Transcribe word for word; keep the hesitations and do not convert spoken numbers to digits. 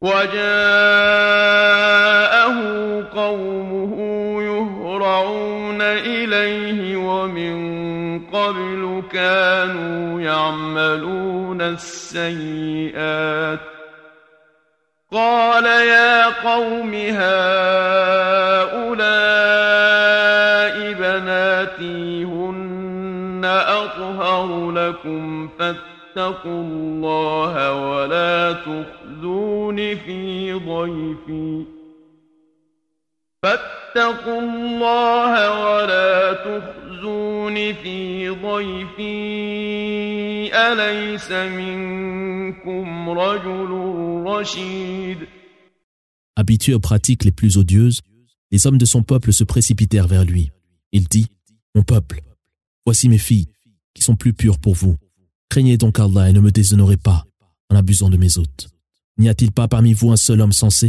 وجاءه قومه يهرعون إليه ومن قبل كانوا يعملون السيئات قال يا قوم هؤلاء بناتي هن أطهر لكم فاتقوا الله ولا تخزون في ضيفي فاتقوا الله ولا تخزون في ضيفي أليس منكم رجل رشيد. Habitués aux pratiques les plus odieuses, les hommes de son peuple se précipitèrent vers lui. Il dit, « Mon peuple, voici mes filles, qui sont plus pures pour vous. Craignez donc Allah et ne me déshonorez pas en abusant de mes hôtes. N'y a-t-il pas parmi vous un seul homme sensé ?